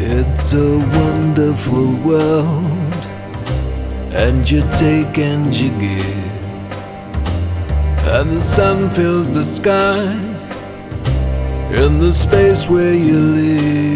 It's a wonderful world, and you take and you give, and the sun fills the sky in the space where you live.